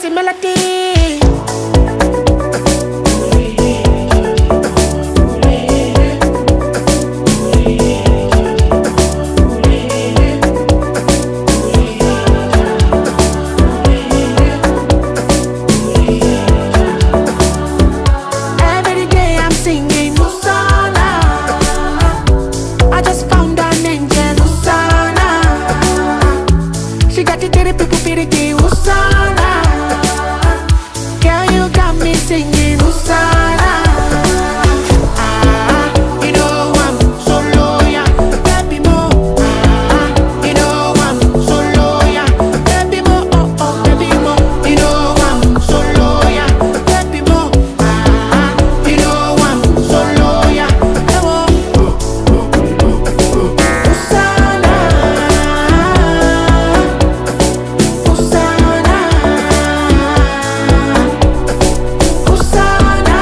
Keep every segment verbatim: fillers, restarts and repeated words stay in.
pretty melody. Every day I'm singing Hosanna. I just found an angel, Hosanna. She got the dirty people feeling the Hosanna. Girl, you got me singing Hosanna. Ah, you know I'm so loyal, baby mo. Ah, you know I'm so loyal, baby mo. Oh oh, baby mo. You know I'm so loyal, baby mo. Ah, you know I'm so loyal, baby mo. Hosanna, Hosanna, Hosanna,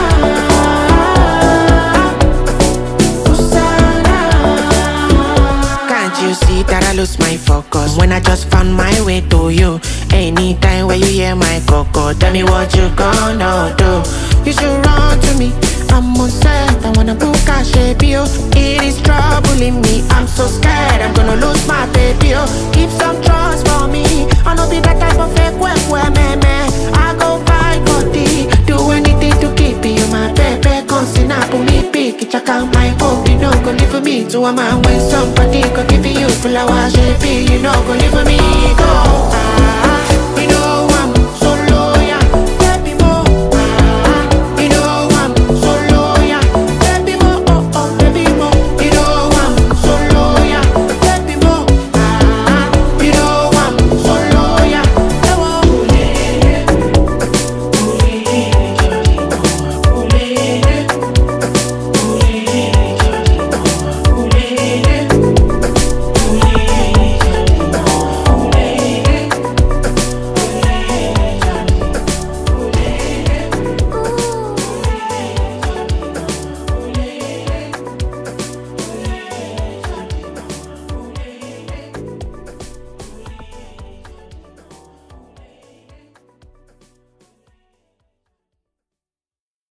Hosanna. Can't you see that I lose my focus when I just found my way to you? Anytime when you hear my coco, tell me what you gonna do. You should run to me. I'm on set, I wanna book a shape you. It is troubling me, I'm so scared I'm gonna lose my baby. Oh, keep some trust for me. I know be that type of fake where where me me. I go fight for thee, do anything to keep you my baby. Come sit up on me, pick it, check out my home. You know go live for me, to a man when somebody go give you full of shape. You know go live for me, go.